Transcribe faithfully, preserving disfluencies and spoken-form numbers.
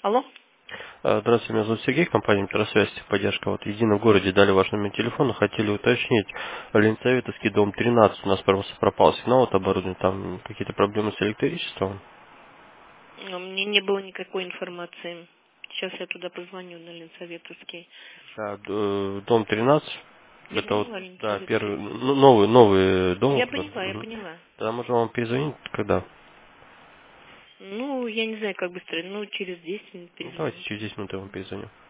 Алло? А, Здравствуйте, меня зовут Сергей, компания «Метросвязь», поддержка. Вот в едином городе дали ваш номер телефона, хотели уточнить. Ленинсоветовский дом тринадцать, у нас просто пропал сигнал от оборудования, там какие-то проблемы с электричеством. У меня не было никакой информации. Сейчас я туда позвоню на Ленсоветовский. Да, д- э, дом тринадцать, Я это вот, поняла, да, первый, Ленсоветовский. ну, новый, новый дом. Я поняла, я Мгм. поняла. Тогда можем вам перезвонить, когда? Ну, я не знаю, как быстро. Ну, через десять минут Ну, давайте перезвоню. через десять минут я вам перезвоню.